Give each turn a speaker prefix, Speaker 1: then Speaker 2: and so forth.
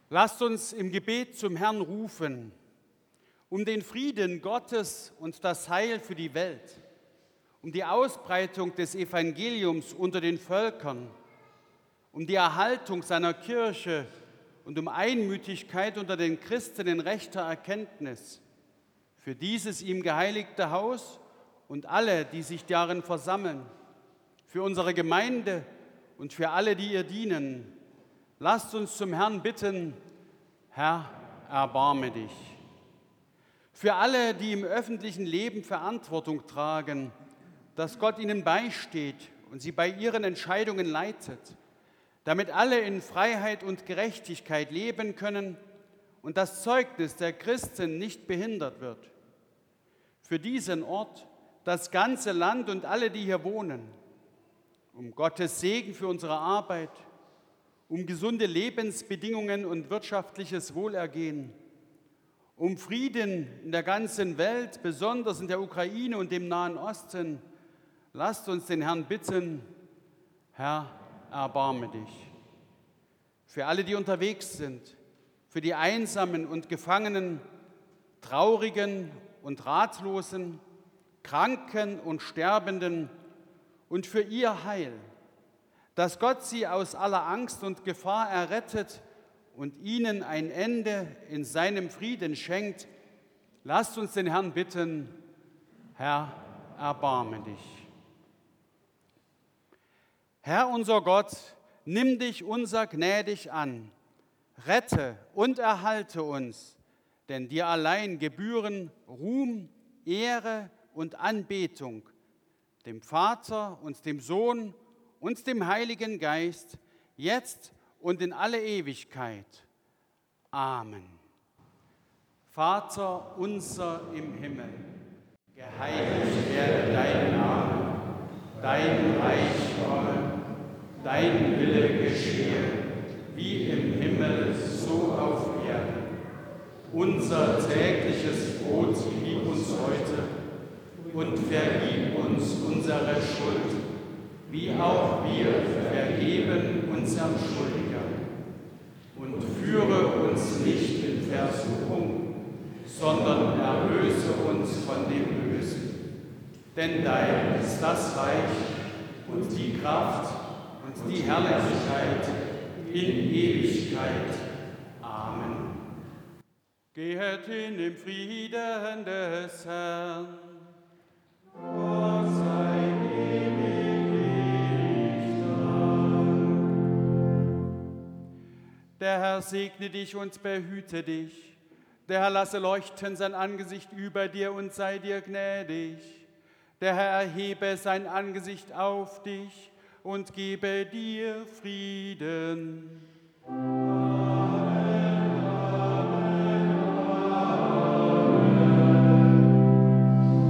Speaker 1: Lasst uns im Gebet zum Herrn rufen, um den Frieden Gottes und das Heil für die Welt, um die Ausbreitung des Evangeliums unter den Völkern, um die Erhaltung seiner Kirche und um Einmütigkeit unter den Christen in rechter Erkenntnis, für dieses ihm geheiligte Haus und alle, die sich darin versammeln, für unsere Gemeinde und für alle, die ihr dienen. Lasst uns zum Herrn bitten: Herr, erbarme dich. Für alle, die im öffentlichen Leben Verantwortung tragen, dass Gott ihnen beisteht und sie bei ihren Entscheidungen leitet, damit alle in Freiheit und Gerechtigkeit leben können und das Zeugnis der Christen nicht behindert wird. Für diesen Ort, das ganze Land und alle, die hier wohnen, um Gottes Segen für unsere Arbeit, um gesunde Lebensbedingungen und wirtschaftliches Wohlergehen, um Frieden in der ganzen Welt, besonders in der Ukraine und dem Nahen Osten. Lasst uns den Herrn bitten: Herr, erbarme dich. Für alle, die unterwegs sind, für die Einsamen und Gefangenen, Traurigen und Ratlosen, Kranken und Sterbenden und für ihr Heil, dass Gott sie aus aller Angst und Gefahr errettet und ihnen ein Ende in seinem Frieden schenkt. Lasst uns den Herrn bitten: Herr, erbarme dich. Herr unser Gott, nimm dich unser gnädig an, rette und erhalte uns, denn dir allein gebühren Ruhm, Ehre und Anbetung, dem Vater und dem Sohn und dem Heiligen Geist, jetzt und in alle Ewigkeit. Amen. Vater unser im Himmel, geheiligt werde dein Name, dein Reich komme, dein Wille geschehe, wie im Himmel, so auf Erden. Unser tägliches Brot gib uns heute und vergib uns unsere Schuld, wie auch wir vergeben unseren Schuldigern. Und führe uns nicht in Versuchung, sondern erlöse uns von dem Bösen. Denn dein ist das Reich und die Kraft und die Herrlichkeit in Ewigkeit. Amen. Gehet hin im Frieden des Herrn. Gott sei Der Herr segne dich und behüte dich. Der Herr lasse leuchten sein Angesicht über dir und sei dir gnädig. Der Herr erhebe sein Angesicht auf dich und gebe dir Frieden.